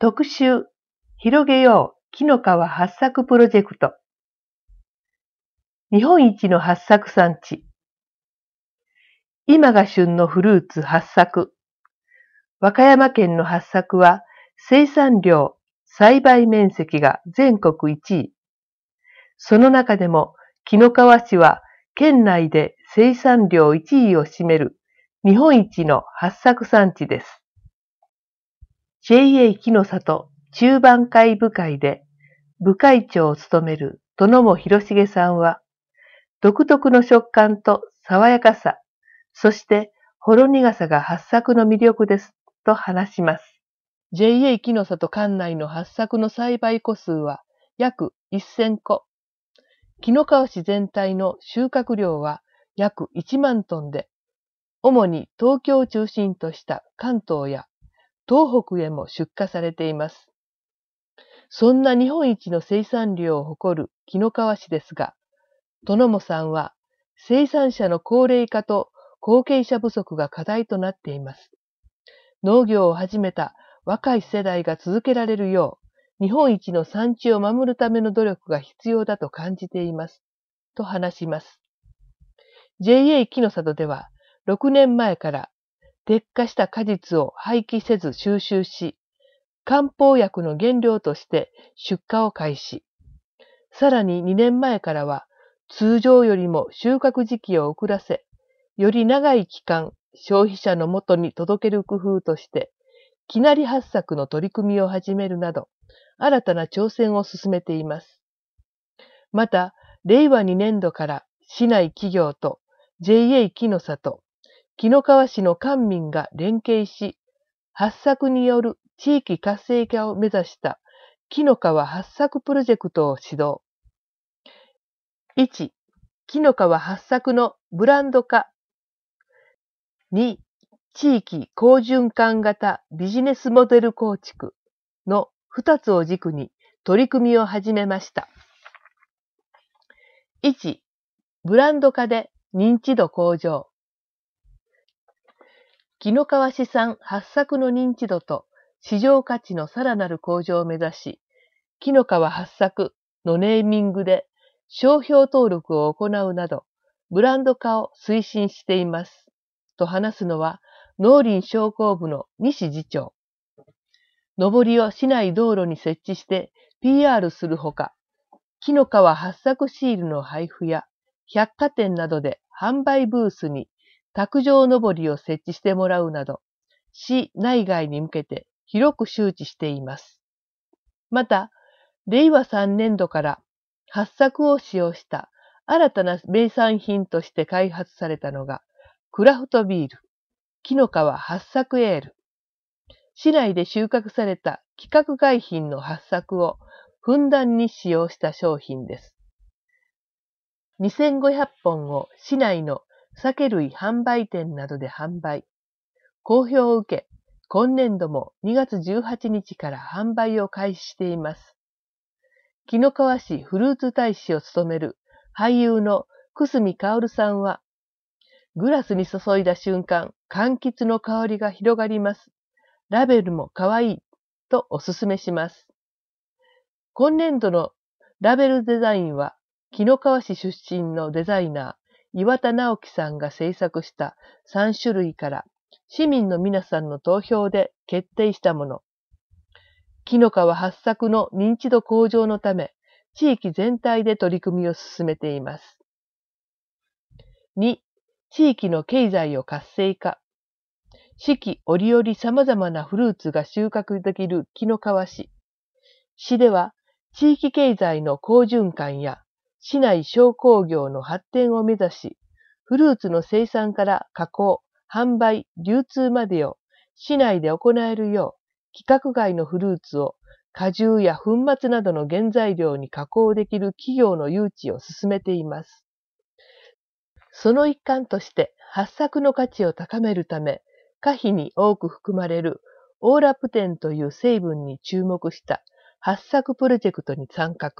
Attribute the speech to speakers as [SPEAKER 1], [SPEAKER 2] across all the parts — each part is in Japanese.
[SPEAKER 1] 特集、広げよう紀の川八作プロジェクト。日本一の八作産地。今が旬のフルーツ八作。和歌山県の八作は生産量、栽培面積が全国1位。その中でも紀の川市は県内で生産量1位を占める日本一の八作産地です。JA 紀の里中盤会部会で部会長を務める殿茂博重さんは、独特の食感と爽やかさ、そしてほろ苦さが八作の魅力ですと話します。JA 紀の里管内の八作の栽培戸数は約1000戸。紀の川市全体の収穫量は約1万トンで、主に東京を中心とした関東や東北へも出荷されています。そんな日本一の生産量を誇る紀の川市ですが、殿茂さんは生産者の高齢化と後継者不足が課題となっています。農業を始めた若い世代が続けられるよう、日本一の産地を守るための努力が必要だと感じています。と話します。JA 紀の里では、6年前から摘果した果実を廃棄せず収集し、漢方薬の原料として出荷を開始。さらに2年前からは、通常よりも収穫時期を遅らせ、より長い期間消費者のもとに届ける工夫として、きなり八作の取り組みを始めるなど、新たな挑戦を進めています。また、令和2年度から市内企業と JA 紀の里、紀の川市の官民が連携し、八作による地域活性化を目指した紀の川八作プロジェクトを始動。1、紀の川八作のブランド化。2、地域好循環型ビジネスモデル構築の2つを軸に取り組みを始めました。1、ブランド化で認知度向上。紀の川市産八作の認知度と市場価値のさらなる向上を目指し、紀の川八作のネーミングで商標登録を行うなど、ブランド化を推進しています。と話すのは、農林商工部の西次長。上りを市内道路に設置して PR するほか、紀の川八作シールの配布や百貨店などで販売ブースに卓上のぼりを設置してもらうなど、市内外に向けて広く周知しています。また、令和3年度から八作を使用した新たな名産品として開発されたのが、クラフトビール、紀の川八作エール。市内で収穫された規格外品の八作をふんだんに使用した商品です。2500本を市内の酒類販売店などで販売。好評を受け、今年度も2月18日から販売を開始しています。紀の川市フルーツ大使を務める俳優の久住薫さんは、グラスに注いだ瞬間、柑橘の香りが広がります。ラベルも可愛いとおすすめします。今年度のラベルデザインは、紀の川市出身のデザイナー、岩田直樹さんが制作した3種類から市民の皆さんの投票で決定したもの。紀の川八作の認知度向上のため、地域全体で取り組みを進めています。2、地域の経済を活性化。四季折々様々なフルーツが収穫できる紀の川市。市では、地域経済の好循環や市内商工業の発展を目指し、フルーツの生産から加工、販売、流通までを市内で行えるよう、規格外のフルーツを果汁や粉末などの原材料に加工できる企業の誘致を進めています。その一環として八作の価値を高めるため、果皮に多く含まれるオーラプテンという成分に注目した八作プロジェクトに参画。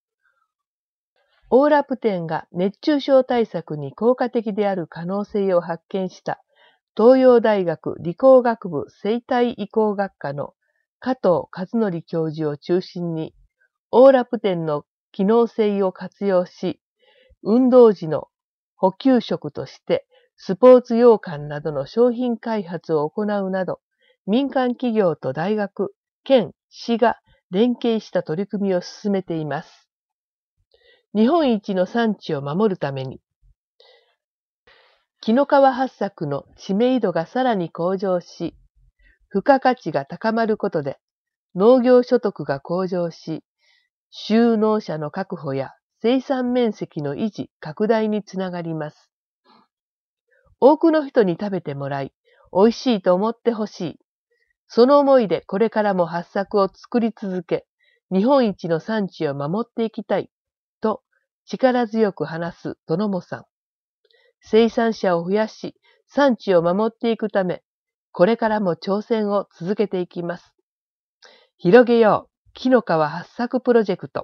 [SPEAKER 1] オーラプテンが熱中症対策に効果的である可能性を発見した東洋大学理工学部生態移行学科の加藤和則教授を中心に、オーラプテンの機能性を活用し、運動時の補給食として、スポーツ羊羹などの商品開発を行うなど、民間企業と大学、県、市が連携した取り組みを進めています。日本一の産地を守るために、紀の川八作の知名度がさらに向上し、付加価値が高まることで、農業所得が向上し、就農者の確保や生産面積の維持、拡大につながります。多くの人に食べてもらい、美味しいと思ってほしい。その思いでこれからも八作を作り続け、日本一の産地を守っていきたい、と力強く話す殿母さん。生産者を増やし、産地を守っていくため、これからも挑戦を続けていきます。広げよう、紀の川八作プロジェクト。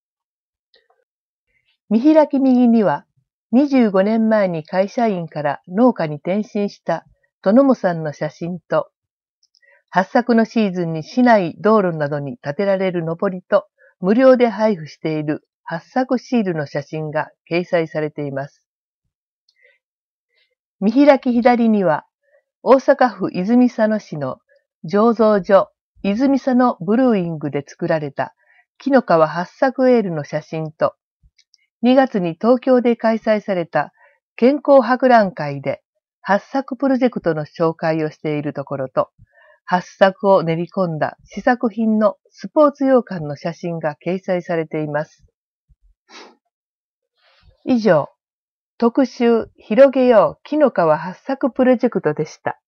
[SPEAKER 1] 見開き右には、25年前に会社員から農家に転身した殿母さんの写真と、八作のシーズンに市内道路などに建てられるのぼりと無料で配布している八作シールの写真が掲載されています。見開き左には、大阪府泉佐野市の醸造所泉佐野ブルーイングで作られた紀の川八作エールの写真と、2月に東京で開催された健康博覧会で八作プロジェクトの紹介をしているところと、八作を練り込んだ試作品のスポーツ羊羹の写真が掲載されています。以上、特集広げよう紀の川八作プロジェクトでした。